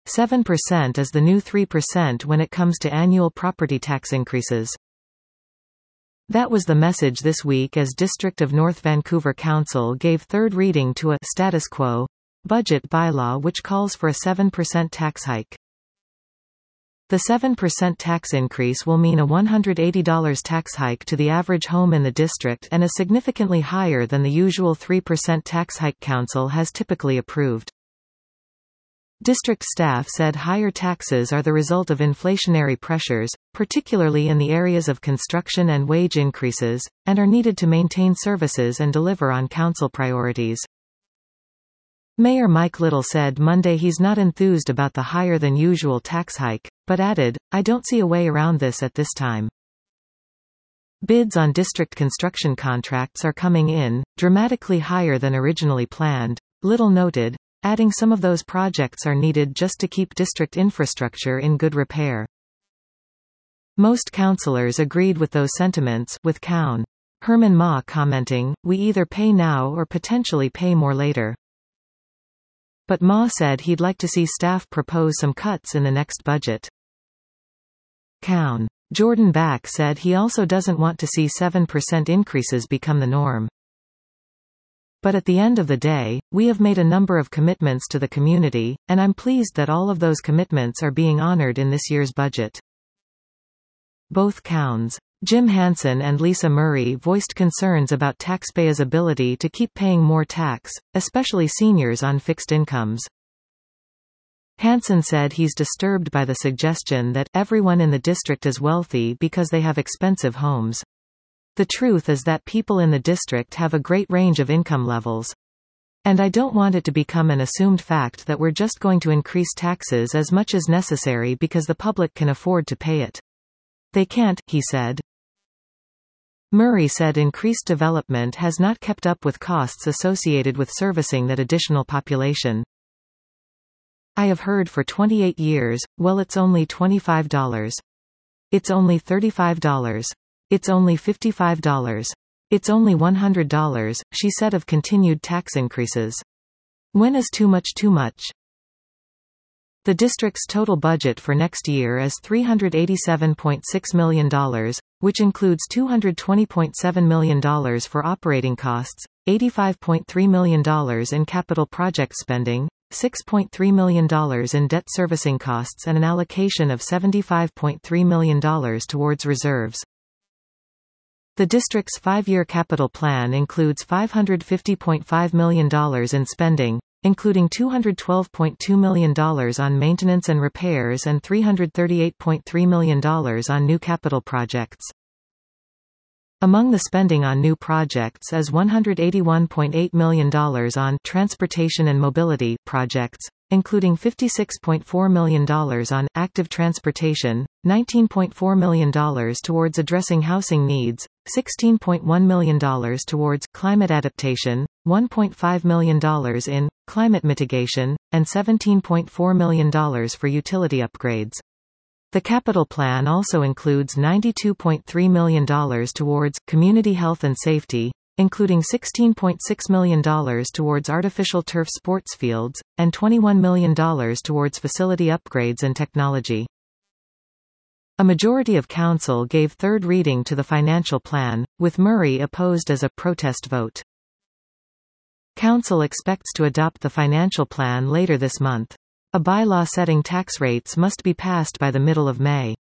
7% is the new 3% when it comes to annual property tax increases. That was the message this week as District of North Vancouver Council gave third reading to a status quo budget bylaw which calls for a 7% tax hike. The 7% tax increase will mean a $180 tax hike to the average home in the district and is significantly higher than the usual 3% tax hike council has typically approved. District staff said higher taxes are the result of inflationary pressures, particularly in the areas of construction and wage increases, and are needed to maintain services and deliver on council priorities. Mayor Mike Little said Monday he's not enthused about the higher-than-usual tax hike, but added, "I don't see a way around this at this time." Bids on district construction contracts are coming in, dramatically higher than originally planned, Little noted, adding some of those projects are needed just to keep district infrastructure in good repair. Most councillors agreed with those sentiments, with Coun. Herman Ma commenting, "We either pay now or potentially pay more later." But Ma said he'd like to see staff propose some cuts in the next budget. Coun. Jordan Back said he also doesn't want to see 7% increases become the norm. But at the end of the day, we have made a number of commitments to the community, and I'm pleased that all of those commitments are being honored in this year's budget. Both Couns. Jim Hansen and Lisa Murray voiced concerns about taxpayers' ability to keep paying more tax, especially seniors on fixed incomes. Hansen said he's disturbed by the suggestion that everyone in the district is wealthy because they have expensive homes. The truth is that people in the district have a great range of income levels. And I don't want it to become an assumed fact that we're just going to increase taxes as much as necessary because the public can afford to pay it. They can't, he said. Murray said increased development has not kept up with costs associated with servicing that additional population. "I have heard for 28 years, well, it's only $25. It's only $35. It's only $55. It's only $100, she said of continued tax increases. When is too much too much? The district's total budget for next year is $387.6 million, which includes $220.7 million for operating costs, $85.3 million in capital project spending, $6.3 million in debt servicing costs and an allocation of $75.3 million towards reserves. The district's 5-year capital plan includes $550.5 million in spending, including $212.2 million on maintenance and repairs and $338.3 million on new capital projects. Among the spending on new projects is $181.8 million on transportation and mobility projects, including $56.4 million on active transportation, $19.4 million towards addressing housing needs, $16.1 million towards climate adaptation, $1.5 million in climate mitigation, and $17.4 million for utility upgrades. The capital plan also includes $92.3 million towards community health and safety, including $16.6 million towards artificial turf sports fields, and $21 million towards facility upgrades and technology. A majority of council gave third reading to the financial plan, with Murray opposed as a protest vote. Council expects to adopt the financial plan later this month. A bylaw setting tax rates must be passed by the middle of May.